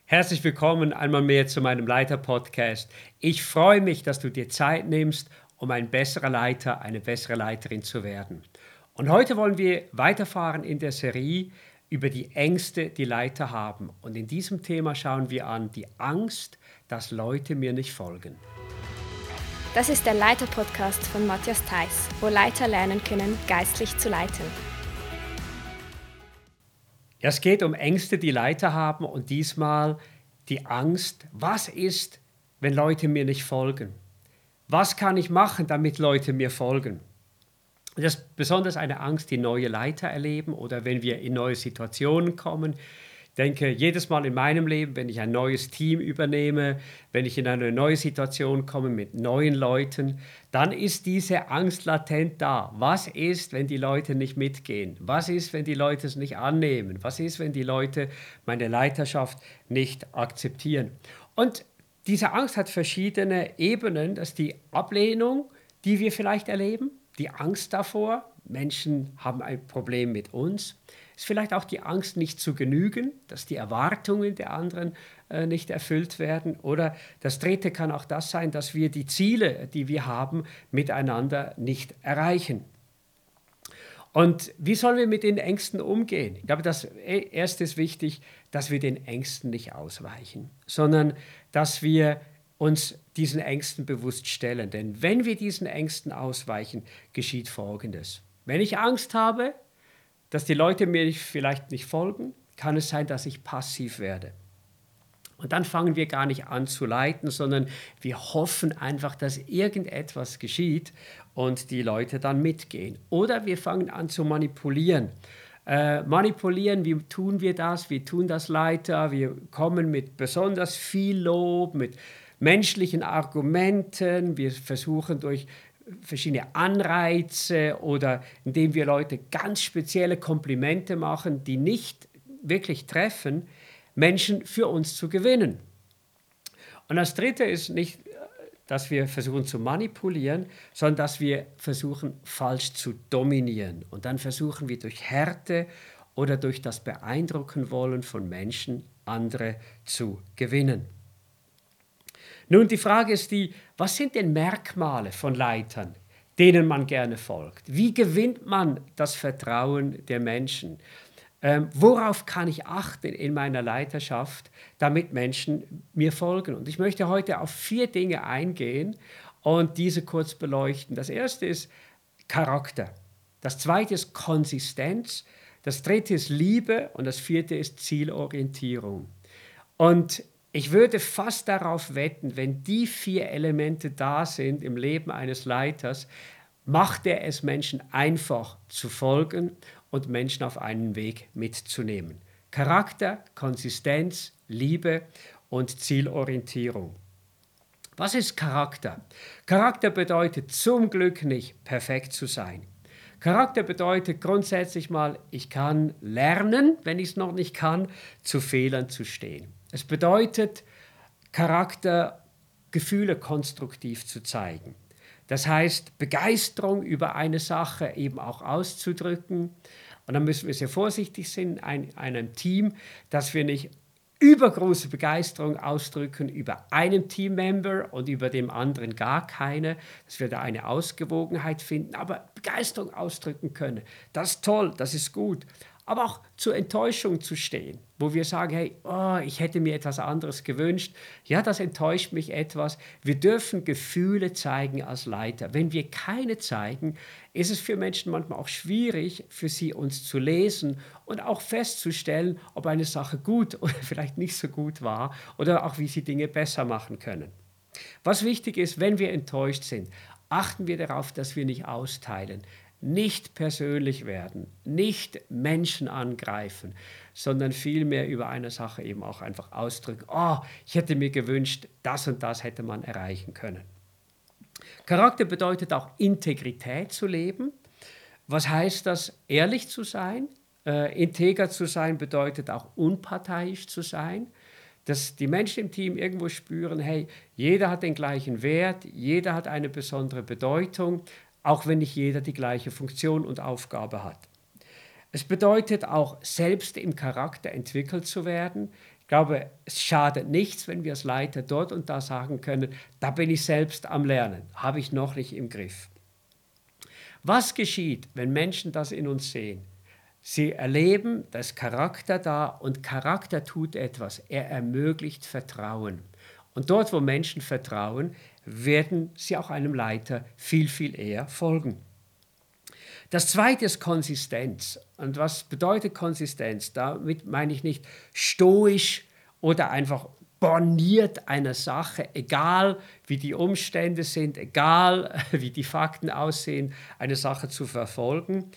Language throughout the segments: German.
Herzlich willkommen einmal mehr zu meinem Leiter-Podcast. Ich freue mich, dass du dir Zeit nimmst, um ein besserer Leiter, eine bessere Leiterin zu werden. Und heute wollen wir weiterfahren in der Serie über die Ängste, die Leiter haben. Und in diesem Thema schauen wir an die Angst, dass Leute mir nicht folgen. Das ist der Leiter-Podcast von Matthias Theiss, wo Leiter lernen können, geistlich zu leiten. Ja, es geht um Ängste, die Leiter haben und diesmal die Angst, was ist, wenn Leute mir nicht folgen? Was kann ich machen, damit Leute mir folgen? Das ist besonders eine Angst, die neue Leiter erleben oder wenn wir in neue Situationen kommen. Ich denke, jedes Mal in meinem Leben, wenn ich ein neues Team übernehme, wenn ich in eine neue Situation komme mit neuen Leuten, dann ist diese Angst latent da. Was ist, wenn die Leute nicht mitgehen? Was ist, wenn die Leute es nicht annehmen? Was ist, wenn die Leute meine Leiterschaft nicht akzeptieren? Und diese Angst hat verschiedene Ebenen. Das ist die Ablehnung, die wir vielleicht erleben, die Angst davor. Menschen haben ein Problem mit uns. Es ist vielleicht auch die Angst, nicht zu genügen, dass die Erwartungen der anderen nicht erfüllt werden. Oder das Dritte kann auch das sein, dass wir die Ziele, die wir haben, miteinander nicht erreichen. Und wie sollen wir mit den Ängsten umgehen? Ich glaube, das Erste ist wichtig, dass wir den Ängsten nicht ausweichen, sondern dass wir uns diesen Ängsten bewusst stellen. Denn wenn wir diesen Ängsten ausweichen, geschieht Folgendes. Wenn ich Angst habe, dass die Leute mir vielleicht nicht folgen, kann es sein, dass ich passiv werde. Und dann fangen wir gar nicht an zu leiten, sondern wir hoffen einfach, dass irgendetwas geschieht und die Leute dann mitgehen. Oder wir fangen an zu manipulieren. Manipulieren, wie tun wir das? Wir tun das Leiter, wir kommen mit besonders viel Lob, mit menschlichen Argumenten, wir versuchen durch verschiedene Anreize oder indem wir Leute ganz spezielle Komplimente machen, die nicht wirklich treffen, Menschen für uns zu gewinnen. Und das Dritte ist nicht, dass wir versuchen zu manipulieren, sondern dass wir versuchen, falsch zu dominieren. Und dann versuchen wir durch Härte oder durch das Beeindrucken wollen von Menschen andere zu gewinnen. Nun, die Frage ist was sind denn Merkmale von Leitern, denen man gerne folgt? Wie gewinnt man das Vertrauen der Menschen? Worauf kann ich achten in meiner Leiterschaft, damit Menschen mir folgen? Und ich möchte heute auf 4 Dinge eingehen und diese kurz beleuchten. Das erste ist Charakter. Das zweite ist Konsistenz. Das dritte ist Liebe und das vierte ist Zielorientierung. Und ich würde fast darauf wetten, wenn die 4 Elemente da sind im Leben eines Leiters, macht er es Menschen einfach zu folgen und Menschen auf einen Weg mitzunehmen. Charakter, Konsistenz, Liebe und Zielorientierung. Was ist Charakter? Charakter bedeutet zum Glück nicht perfekt zu sein. Charakter bedeutet grundsätzlich mal, ich kann lernen, wenn ich es noch nicht kann, zu Fehlern zu stehen. Es bedeutet, Charakter, Gefühle konstruktiv zu zeigen. Das heißt, Begeisterung über eine Sache eben auch auszudrücken. Und dann müssen wir sehr vorsichtig sein in einem Team, dass wir nicht übergroße Begeisterung ausdrücken über einen Teammember und über dem anderen gar keine, dass wir da eine Ausgewogenheit finden, aber Begeisterung ausdrücken können. Das ist toll, das ist gut. Aber auch zur Enttäuschung zu stehen, wo wir sagen, hey, ich hätte mir etwas anderes gewünscht. Ja, das enttäuscht mich etwas. Wir dürfen Gefühle zeigen als Leiter. Wenn wir keine zeigen, ist es für Menschen manchmal auch schwierig, für sie uns zu lesen und auch festzustellen, ob eine Sache gut oder vielleicht nicht so gut war oder auch wie sie Dinge besser machen können. Was wichtig ist, wenn wir enttäuscht sind, achten wir darauf, dass wir nicht austeilen. Nicht persönlich werden, nicht Menschen angreifen, sondern vielmehr über eine Sache eben auch einfach ausdrücken. Ich hätte mir gewünscht, das und das hätte man erreichen können. Charakter bedeutet auch Integrität zu leben. Was heißt das? Ehrlich zu sein. Integer zu sein bedeutet auch unparteiisch zu sein. Dass die Menschen im Team irgendwo spüren, hey, jeder hat den gleichen Wert, jeder hat eine besondere Bedeutung, auch wenn nicht jeder die gleiche Funktion und Aufgabe hat. Es bedeutet auch, selbst im Charakter entwickelt zu werden. Ich glaube, es schadet nichts, wenn wir als Leiter dort und da sagen können, da bin ich selbst am Lernen, habe ich noch nicht im Griff. Was geschieht, wenn Menschen das in uns sehen? Sie erleben, da ist Charakter da und Charakter tut etwas. Er ermöglicht Vertrauen. Und dort, wo Menschen vertrauen, werden sie auch einem Leiter viel, viel eher folgen. Das zweite ist Konsistenz. Und was bedeutet Konsistenz? Damit meine ich nicht stoisch oder einfach borniert einer Sache, egal wie die Umstände sind, egal wie die Fakten aussehen, eine Sache zu verfolgen.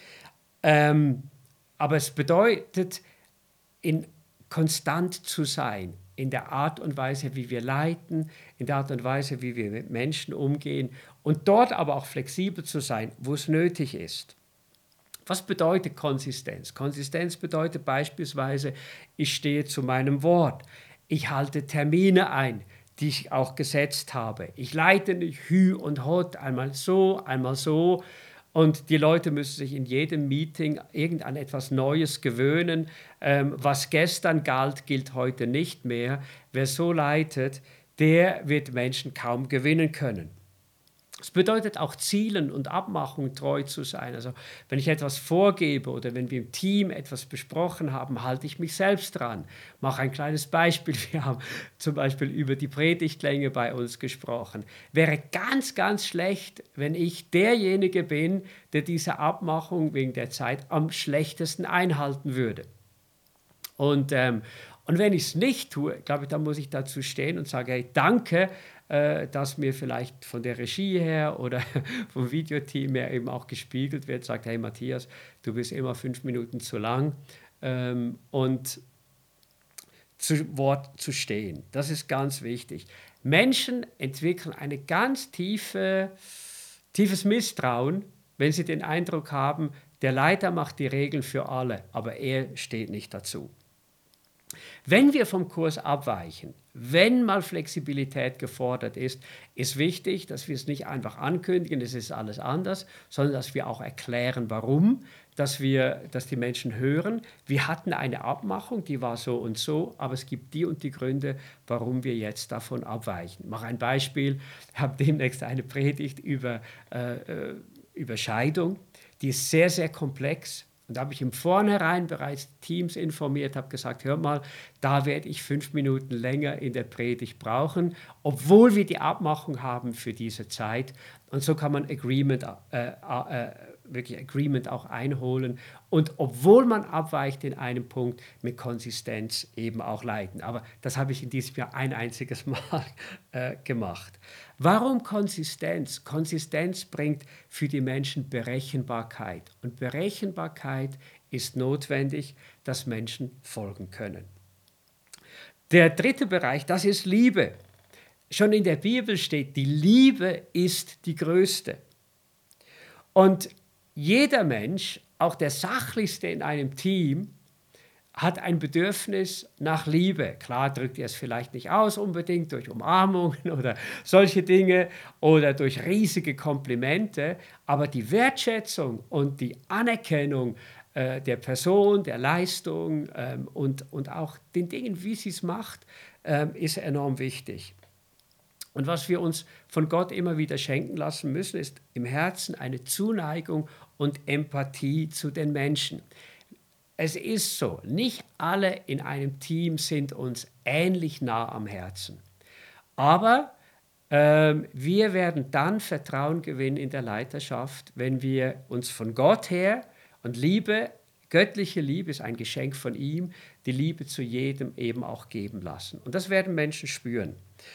Aber es bedeutet, konstant zu sein in der Art und Weise, wie wir leiten, in der Art und Weise, wie wir mit Menschen umgehen und dort aber auch flexibel zu sein, wo es nötig ist. Was bedeutet Konsistenz? Konsistenz bedeutet beispielsweise, ich stehe zu meinem Wort. Ich halte Termine ein, die ich auch gesetzt habe. Ich leite nicht Hü und Hot, einmal so, einmal so. Und die Leute müssen sich in jedem Meeting irgend an etwas Neues gewöhnen. Was gestern galt, gilt heute nicht mehr. Wer so leitet, der wird Menschen kaum gewinnen können. Es bedeutet auch Zielen und Abmachungen treu zu sein. Also wenn ich etwas vorgebe oder wenn wir im Team etwas besprochen haben, halte ich mich selbst dran. Ich mache ein kleines Beispiel. Wir haben zum Beispiel über die Predigtlänge bei uns gesprochen. Wäre ganz, ganz schlecht, wenn ich derjenige bin, der diese Abmachung wegen der Zeit am schlechtesten einhalten würde. Und wenn ich es nicht tue, glaube ich, dann muss ich dazu stehen und sagen, hey, danke, dass mir vielleicht von der Regie her oder vom Videoteam her eben auch gespiegelt wird, sagt, hey Matthias, du bist immer 5 Minuten zu lang und zu Wort zu stehen. Das ist ganz wichtig. Menschen entwickeln ein ganz tiefes Misstrauen, wenn sie den Eindruck haben, der Leiter macht die Regeln für alle, aber er steht nicht dazu. Wenn wir vom Kurs abweichen, wenn mal Flexibilität gefordert ist wichtig, dass wir es nicht einfach ankündigen, es ist alles anders, sondern dass wir auch erklären, warum, dass die Menschen hören, wir hatten eine Abmachung, die war so und so, aber es gibt die und die Gründe, warum wir jetzt davon abweichen. Ich mache ein Beispiel, ich habe demnächst eine Predigt über Scheidung, die ist sehr, sehr komplex. Und da habe ich im Vornherein bereits Teams informiert, habe gesagt, hör mal, da werde ich 5 Minuten länger in der Predigt brauchen, obwohl wir die Abmachung haben für diese Zeit. Und so kann man Agreement auch einholen. Und obwohl man abweicht in einem Punkt, mit Konsistenz eben auch leiten. Aber das habe ich in diesem Jahr ein einziges Mal gemacht. Warum Konsistenz? Konsistenz bringt für die Menschen Berechenbarkeit. Und Berechenbarkeit ist notwendig, dass Menschen folgen können. Der dritte Bereich, das ist Liebe. Schon in der Bibel steht, die Liebe ist die größte. Und jeder Mensch, auch der Sachlichste in einem Team, hat ein Bedürfnis nach Liebe. Klar drückt er es vielleicht nicht aus unbedingt durch Umarmungen oder solche Dinge oder durch riesige Komplimente, aber die Wertschätzung und die Anerkennung der Person, der Leistung und auch den Dingen, wie sie es macht, ist enorm wichtig. Und was wir uns von Gott immer wieder schenken lassen müssen, ist im Herzen eine Zuneigung und Empathie zu den Menschen. Es ist so, nicht alle in einem Team sind uns ähnlich nah am Herzen. Aber wir werden dann Vertrauen gewinnen in der Leiterschaft, wenn wir uns von Gott her und Liebe, göttliche Liebe ist ein Geschenk von ihm, die Liebe zu jedem eben auch geben lassen. Und das werden Menschen spüren.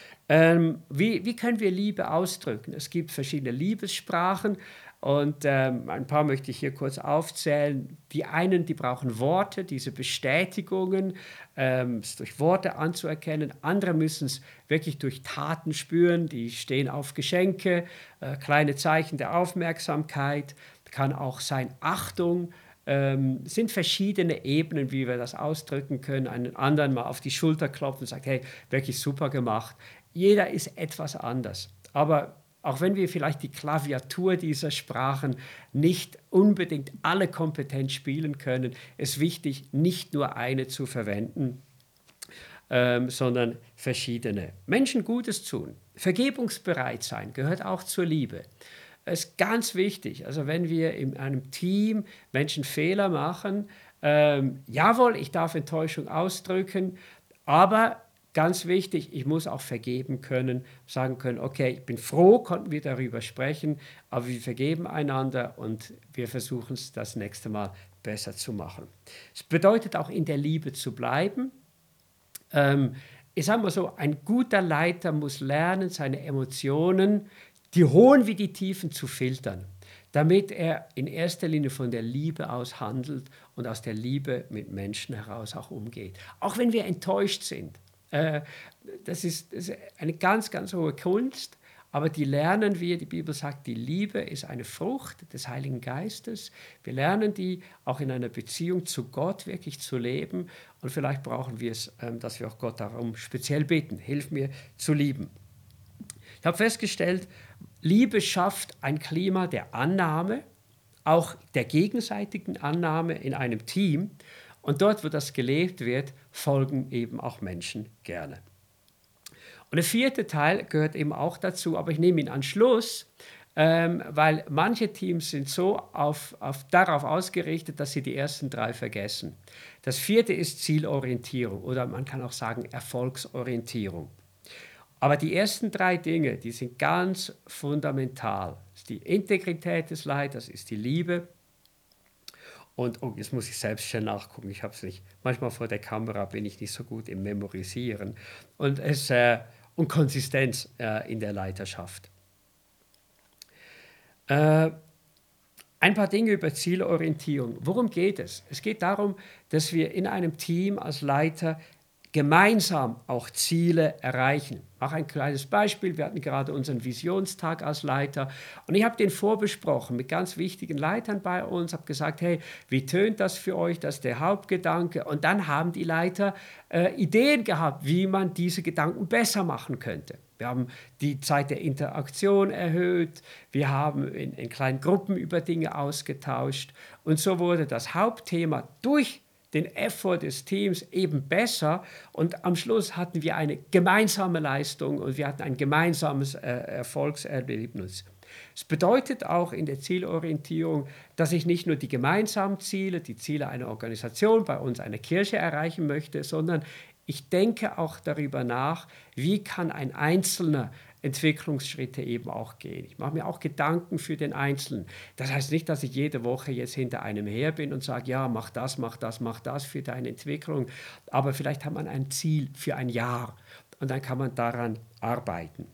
Wie können wir Liebe ausdrücken? Es gibt verschiedene Liebessprachen und ein paar möchte ich hier kurz aufzählen. Die einen, die brauchen Worte, diese Bestätigungen, es durch Worte anzuerkennen. Andere müssen es wirklich durch Taten spüren, die stehen auf Geschenke, kleine Zeichen der Aufmerksamkeit, kann auch sein Achtung. Sind verschiedene Ebenen, wie wir das ausdrücken können. Einen anderen mal auf die Schulter klopfen und sagen, hey, wirklich super gemacht. Jeder ist etwas anders. Aber auch wenn wir vielleicht die Klaviatur dieser Sprachen nicht unbedingt alle kompetent spielen können, ist wichtig, nicht nur eine zu verwenden. sondern verschiedene. Menschen Gutes tun, vergebungsbereit sein, gehört auch zur Liebe. Es ist ganz wichtig, also wenn wir in einem Team Menschen Fehler machen, jawohl, ich darf Enttäuschung ausdrücken, aber ganz wichtig, ich muss auch vergeben können, sagen können, okay, ich bin froh, konnten wir darüber sprechen, aber wir vergeben einander und wir versuchen es das nächste Mal besser zu machen. Es bedeutet auch in der Liebe zu bleiben. Ich sage mal so, ein guter Leiter muss lernen, seine Emotionen, die hohen wie die tiefen, zu filtern, damit er in erster Linie von der Liebe aus handelt und aus der Liebe mit Menschen heraus auch umgeht. Auch wenn wir enttäuscht sind. Das ist eine ganz, ganz hohe Kunst, aber die lernen wir. Die Bibel sagt, die Liebe ist eine Frucht des Heiligen Geistes. Wir lernen die auch in einer Beziehung zu Gott wirklich zu leben und vielleicht brauchen wir es, dass wir auch Gott darum speziell bitten. Hilf mir zu lieben. Ich habe festgestellt, Liebe schafft ein Klima der Annahme, auch der gegenseitigen Annahme in einem Team. Und dort, wo das gelebt wird, folgen eben auch Menschen gerne. Und der vierte Teil gehört eben auch dazu, aber ich nehme ihn an Schluss, weil manche Teams sind so darauf ausgerichtet, dass sie die ersten drei vergessen. Das vierte ist Zielorientierung oder man kann auch sagen Erfolgsorientierung. Aber die ersten drei Dinge, die sind ganz fundamental. Das ist die Integrität des Leiters, ist die Liebe. Und jetzt muss ich selbst schon nachgucken, ich habe es nicht. Manchmal vor der Kamera bin ich nicht so gut im Memorisieren. Und Konsistenz in der Leiterschaft. Ein paar Dinge über Zielorientierung. Worum geht es? Es geht darum, dass wir in einem Team als Leiter gemeinsam auch Ziele erreichen. Auch ein kleines Beispiel, wir hatten gerade unseren Visionstag als Leiter und ich habe den vorbesprochen mit ganz wichtigen Leitern bei uns, habe gesagt, hey, wie tönt das für euch, das ist der Hauptgedanke und dann haben die Leiter Ideen gehabt, wie man diese Gedanken besser machen könnte. Wir haben die Zeit der Interaktion erhöht, wir haben in kleinen Gruppen über Dinge ausgetauscht und so wurde das Hauptthema durch den Effort des Teams eben besser und am Schluss hatten wir eine gemeinsame Leistung und wir hatten ein gemeinsames Erfolgserlebnis. Es bedeutet auch in der Zielorientierung, dass ich nicht nur die gemeinsamen Ziele, die Ziele einer Organisation, bei uns einer Kirche erreichen möchte, sondern ich denke auch darüber nach, wie kann ein Einzelner Entwicklungsschritte eben auch gehen. Ich mache mir auch Gedanken für den Einzelnen. Das heißt nicht, dass ich jede Woche jetzt hinter einem her bin und sage, ja, mach das für deine Entwicklung. Aber vielleicht hat man ein Ziel für ein Jahr und dann kann man daran arbeiten.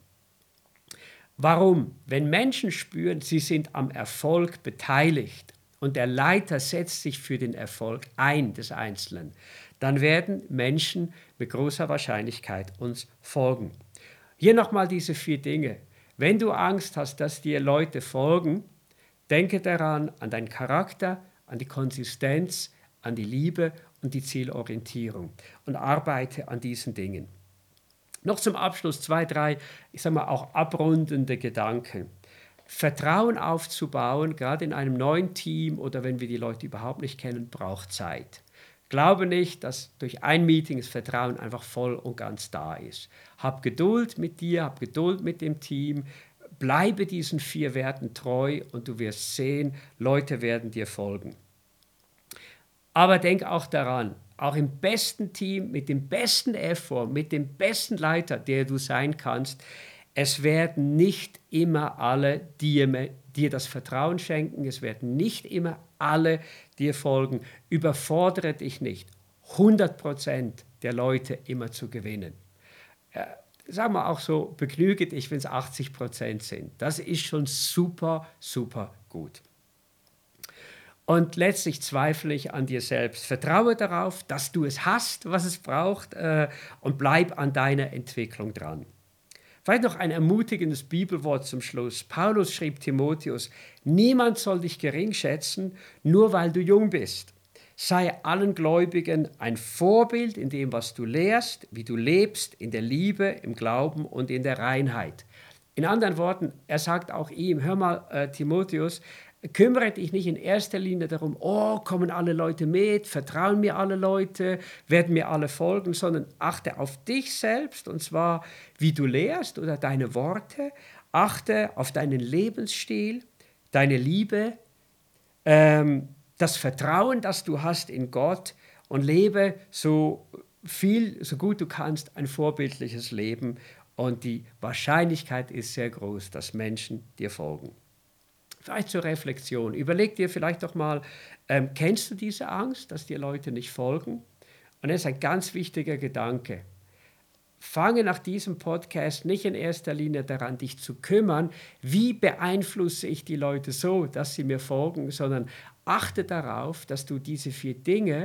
Warum? Wenn Menschen spüren, sie sind am Erfolg beteiligt und der Leiter setzt sich für den Erfolg ein des Einzelnen, dann werden Menschen mit großer Wahrscheinlichkeit uns folgen. Hier nochmal diese 4 Dinge. Wenn du Angst hast, dass dir Leute folgen, denke daran, an deinen Charakter, an die Konsistenz, an die Liebe und die Zielorientierung und arbeite an diesen Dingen. Noch zum Abschluss 2, 3, ich sage mal auch abrundende Gedanken. Vertrauen aufzubauen, gerade in einem neuen Team oder wenn wir die Leute überhaupt nicht kennen, braucht Zeit. Glaube nicht, dass durch ein Meeting das Vertrauen einfach voll und ganz da ist. Hab Geduld mit dir, hab Geduld mit dem Team, bleibe diesen 4 Werten treu und du wirst sehen, Leute werden dir folgen. Aber denk auch daran, auch im besten Team, mit dem besten Effort, mit dem besten Leiter, der du sein kannst, es werden nicht immer alle dir das Vertrauen schenken, es werden nicht immer alle dir folgen. Überfordere dich nicht, 100% der Leute immer zu gewinnen. Sagen wir auch so, begnüge dich, wenn es 80% sind. Das ist schon super, super gut. Und letztlich zweifle ich an dir selbst. Vertraue darauf, dass du es hast, was es braucht, und bleib an deiner Entwicklung dran. Vielleicht noch ein ermutigendes Bibelwort zum Schluss. Paulus schrieb Timotheus, niemand soll dich gering schätzen, nur weil du jung bist. Sei allen Gläubigen ein Vorbild in dem, was du lehrst, wie du lebst, in der Liebe, im Glauben und in der Reinheit. In anderen Worten, er sagt auch ihm, hör mal, Timotheus, kümmere dich nicht in erster Linie darum, kommen alle Leute mit, vertrauen mir alle Leute, werden mir alle folgen, sondern achte auf dich selbst, und zwar, wie du lehrst oder deine Worte, achte auf deinen Lebensstil, deine Liebe, das Vertrauen, das du hast in Gott, und lebe so gut du kannst ein vorbildliches Leben, und die Wahrscheinlichkeit ist sehr groß, dass Menschen dir folgen. Vielleicht zur Reflexion. Überleg dir vielleicht doch mal, kennst du diese Angst, dass dir Leute nicht folgen? Und das ist ein ganz wichtiger Gedanke. Fange nach diesem Podcast nicht in erster Linie daran, dich zu kümmern, wie beeinflusse ich die Leute so, dass sie mir folgen, sondern achte darauf, dass du diese 4 Dinge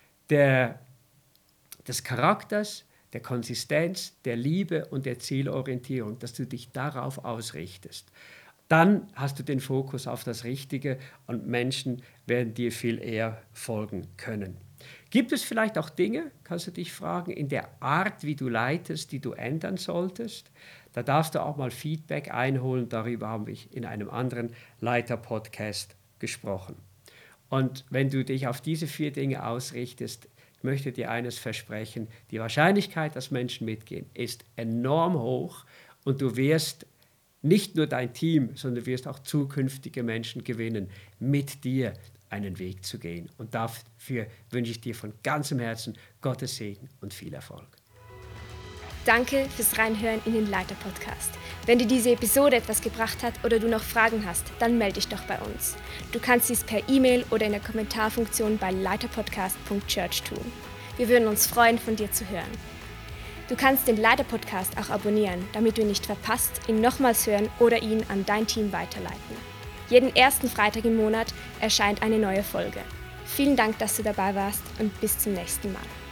des Charakters, der Konsistenz, der Liebe und der Zielorientierung, dass du dich darauf ausrichtest. Dann hast du den Fokus auf das Richtige, und Menschen werden dir viel eher folgen können. Gibt es vielleicht auch Dinge, kannst du dich fragen, in der Art, wie du leitest, die du ändern solltest? Da darfst du auch mal Feedback einholen. Darüber haben wir in einem anderen Leiter-Podcast gesprochen. Und wenn du dich auf diese 4 Dinge ausrichtest, ich möchte dir eines versprechen: Die Wahrscheinlichkeit, dass Menschen mitgehen, ist enorm hoch, und du wirst nicht nur dein Team, sondern du wirst auch zukünftige Menschen gewinnen, mit dir einen Weg zu gehen. Und dafür wünsche ich dir von ganzem Herzen Gottes Segen und viel Erfolg. Danke fürs Reinhören in den Leiter-Podcast. Wenn dir diese Episode etwas gebracht hat oder du noch Fragen hast, dann melde dich doch bei uns. Du kannst dies per E-Mail oder in der Kommentarfunktion bei leiterpodcast.church tun. Wir würden uns freuen, von dir zu hören. Du kannst den Leiter-Podcast auch abonnieren, damit du ihn nicht verpasst, ihn nochmals hören oder ihn an dein Team weiterleiten. Jeden ersten Freitag im Monat erscheint eine neue Folge. Vielen Dank, dass du dabei warst, und bis zum nächsten Mal.